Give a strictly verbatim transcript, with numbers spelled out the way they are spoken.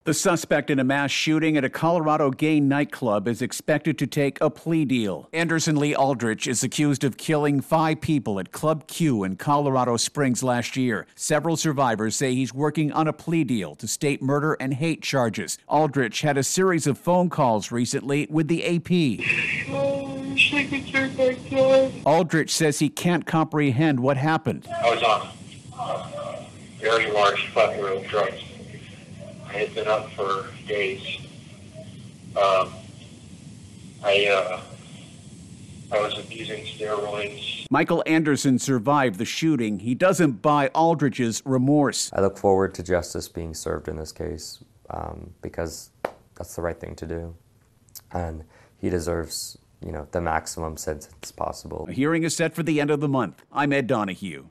The suspect in a mass shooting at a Colorado gay nightclub is expected to take a plea deal. Anderson Lee Aldrich is accused of killing five people at Club Q in Colorado Springs last year. Several survivors say he's working on a plea deal to state murder and hate charges. Aldrich had a series of phone calls recently with the A P. Aldrich says he can't comprehend what happened. I was on uh, very large plethora of drugs. I had been up for days. Um, I uh, I was abusing steroids. Michael Anderson survived the shooting. He doesn't buy Aldrich's remorse. I look forward to justice being served in this case um, because that's the right thing to do. And he deserves, you know, the maximum sentence possible. A hearing is set for the end of the month. I'm Ed Donahue.